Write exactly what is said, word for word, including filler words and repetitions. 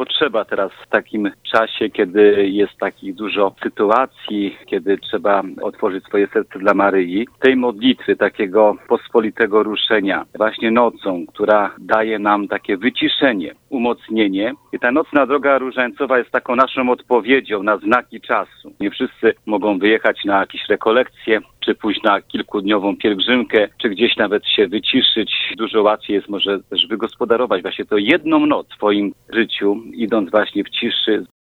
potrzeba teraz w takim czasie, kiedy jest takich dużo sytuacji, kiedy trzeba otworzyć swoje serce dla Maryi, tej modlitwy, takiego pospolitego ruszenia właśnie nocą, która daje nam takie wyciszenie, umocnienie. I ta nocna droga różańcowa jest taką naszą odpowiedzią na znaki czasu. Nie wszyscy mogą wyjechać na jakieś rekolekcje, czy pójść na kilkudniową pielgrzymkę, czy gdzieś nawet się wyciszyć. Dużo łatwiej jest może też wygospodarować właśnie to jedną noc w swoim życiu, idąc właśnie w ciszy,